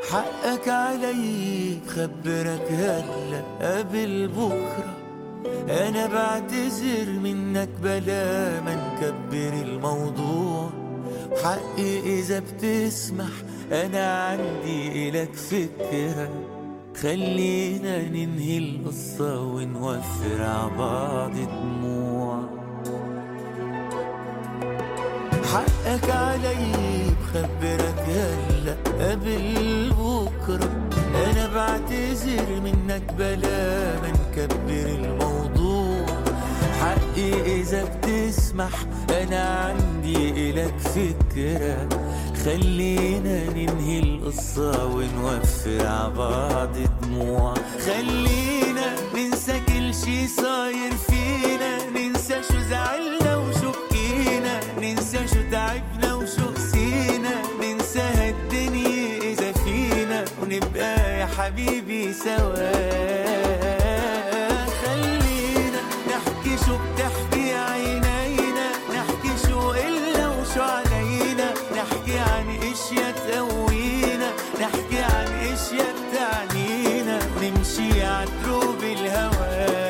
حقك علي خبرك هلا قبل بكرة. أنا بعتذر منك بلا ما نكبر الموضوع. حقي إذا بتسمح أنا عندي إلك فكرة. خلينا ننهي القصة ونوفر عبعض دموع. حقك علي بخبرك هلا قبل بكرة. أنا بعتذر منك بلا ما نكبر الموضوع. حقي إذا بتسمح أنا عندي إلك فكرة. خلينا ننهي القصة ونوفر عبعض دموع. خلينا ننسى كل شي صاير فينا. ننسى شو زعلنا وشو بكينا. ننسى شو تعبنا وشو قسينا. ننسى هالدنيا إذا فينا ونبقى يا حبيبي سوا. خلينا نحكي شو بتحكي عينينا. نحكي شو قلنا وشو علينا. نحكي عن اشياء تقوينا. نحكي عن اشياء بتعنينا. ونمشي عدروب الهوى.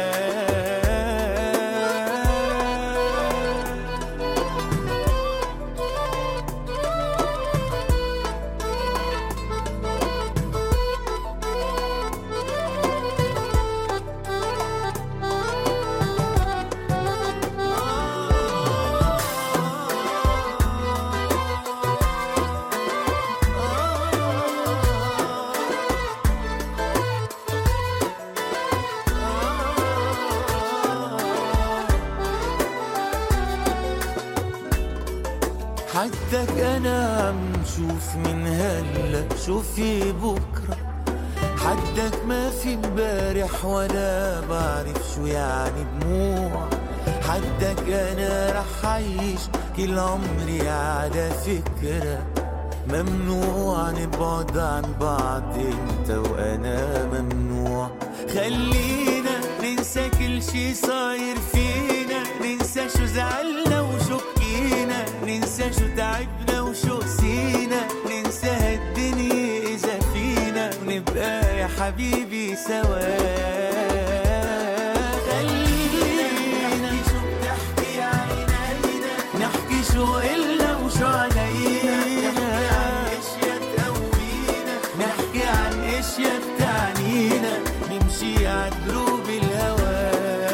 حدك أنا عم شوف من هلا شو في بكرة. حدك ما في مبارح ولا بعرف شو يعني دموع. حدك أنا رح عيش كل عمري على فكرة. ممنوع نبعد عن بعض انت وأنا ممنوع. خلينا ننسى كل شي صاير فينا. ننسى شو زعلنا وشو بكينا. ننسى شو تعبنا وشو قسينا. ننسى هالدنيا إذا فينا ونبقى يا حبيبي سوا. خلينا نحكي شو بتحكي عينينا. نحكي شو قلنا وشو علينا. نحكي عن اشياء تقوينا. نحكي عن اشياء بتعنينا. نمشي عدروب الهوى.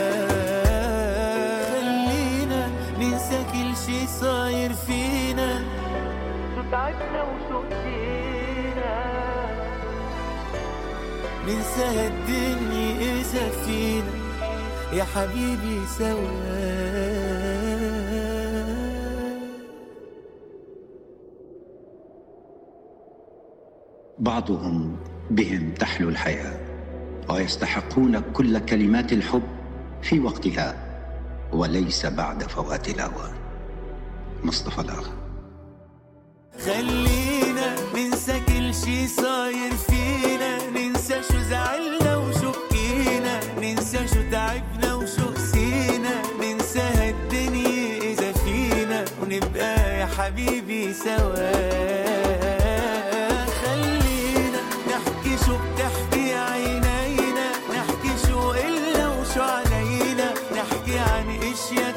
خلينا ننسى كل شي صاير فينا. شو تعبنا وشو قسينا. ننسى هالدنيا إذا فينا يا حبيبي سوا. بعضهم بهم تحلو الحياة ويستحقون كل كلمات الحب في وقتها وليس بعد فوات الأوان. مصطفى الأغا. خلينا ننسى كل شي صاير فينا. ننسى شو زعلنا وشو بكينا. ننسى شو تعبنا وشو قسينا. ننسى هالدنيا إذا فينا ونبقى يا حبيبي سوا. خلينا نحكي شو بتحكي عينينا. نحكي شو قلنا وشو علينا. نحكي عن اشياء